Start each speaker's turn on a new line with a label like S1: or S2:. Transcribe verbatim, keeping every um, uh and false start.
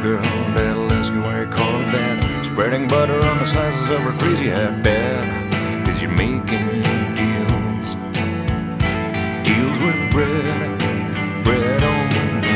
S1: girl that'll ask you where you call that. Spreading butter on the slices of her greasy hat bed. Cause you're making